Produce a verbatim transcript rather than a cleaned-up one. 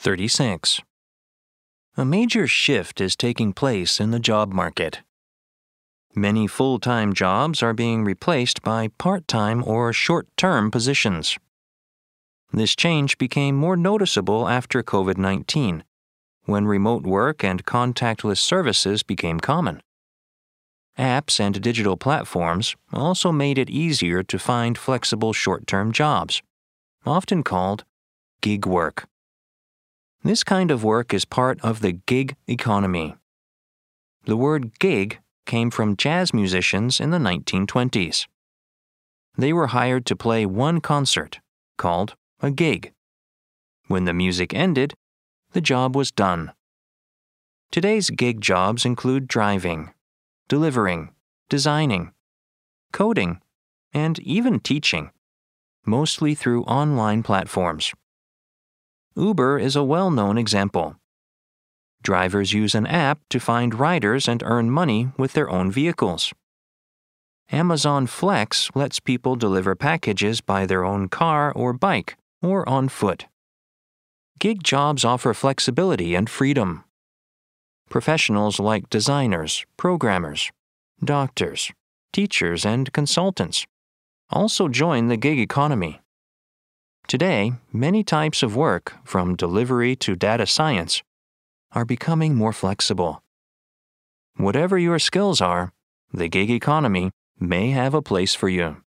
thirty-six. A major shift is taking place in the job market. Many full-time jobs are being replaced by part-time or short-term positions. This change became more noticeable after COVID nineteen, when remote work and contactless services became common. Apps and digital platforms also made it easier to find flexible short-term jobs, often called gig work. This kind of work is part of the gig economy. The word gig came from jazz musicians in the nineteen twenties. They were hired to play one concert, called a gig. When the music ended, the job was done. Today's gig jobs include driving, delivering, designing, coding, and even teaching, mostly through online platforms. Uber is a well-known example. Drivers use an app to find riders and earn money with their own vehicles. Amazon Flex lets people deliver packages by their own car or bike or on foot. Gig jobs offer flexibility and freedom. Professionals like designers, programmers, doctors, teachers, and consultants also join the gig economy. Today, many types of work, from delivery to data science, are becoming more flexible. Whatever your skills are, the gig economy may have a place for you.